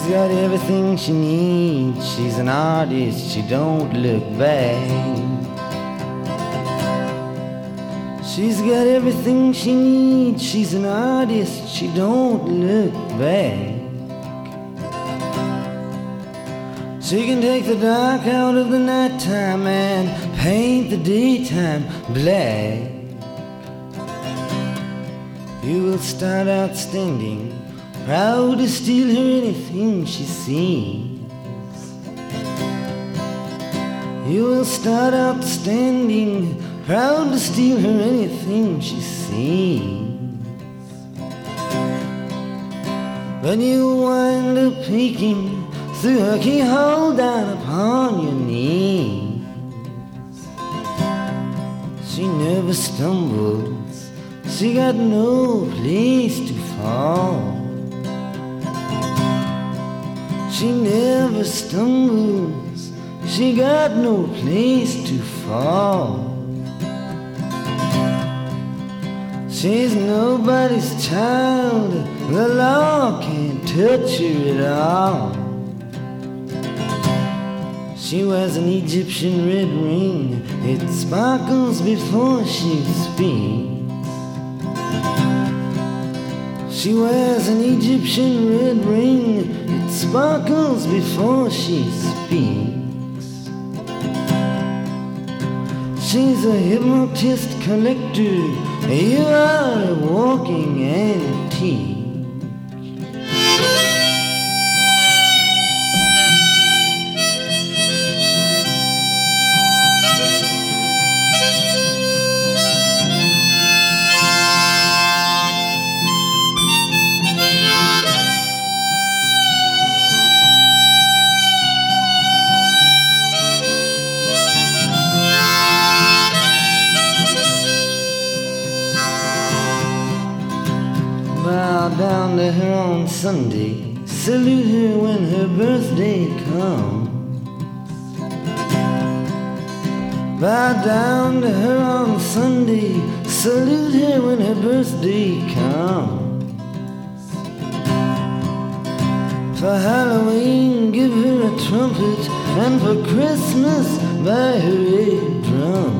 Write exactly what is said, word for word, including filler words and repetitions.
got everything she needs. She's an artist, she don't look back. She's got everything she needs. She's an artist, she don't look back. She can take the dark out of the nighttime and paint the daytime black. You will start out standing, proud to steal her anything she sees. You will start out standing, proud to steal her anything she sees. But you'll wind up peeking through her keyhole down upon your knees. She never stumbles, she got no place to fall. She never stumbles, she got no place to fall. She's nobody's child, the law can't touch her at all. She wears an Egyptian red ring, it sparkles before she speaks. She wears an Egyptian red ring, it sparkles before she speaks. She's a hypnotist collector, you are a walking antique. Bow down to her on Sunday, salute her when her birthday comes. Bow down to her on Sunday, salute her when her birthday comes. For Halloween, give her a trumpet, and for Christmas, buy her a drum.